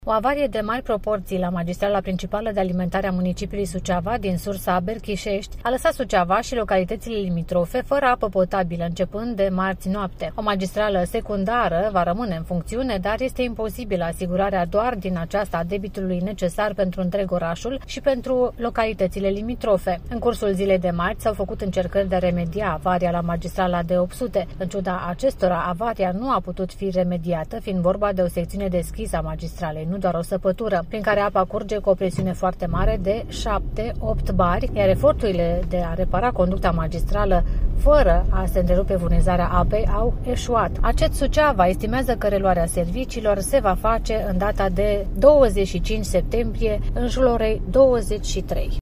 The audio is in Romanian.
O avarie de mari proporții la magistrala principală de alimentare a municipiului Suceava, din sursa Berchișești, a lăsat Suceava și localitățile limitrofe fără apă potabilă începând de marți noapte. O magistrală secundară va rămâne în funcțiune, dar este imposibilă asigurarea doar din aceasta a debitului necesar pentru întreg orașul și pentru localitățile limitrofe. În cursul zilei de marți s-au făcut încercări de a remedia avaria la magistrala de 800. În ciuda acestora, avaria nu a putut fi remediată, fiind vorba de o secțiune deschisă a magistralei, nu doar o săpătură, prin care apa curge cu o presiune foarte mare de 7-8 bari, iar eforturile de a repara conducta magistrală fără a se întrerupe furnizarea apei au eșuat. ACET Suceava estimează că reluarea serviciilor se va face în data de 25 septembrie, în jurul orei 23.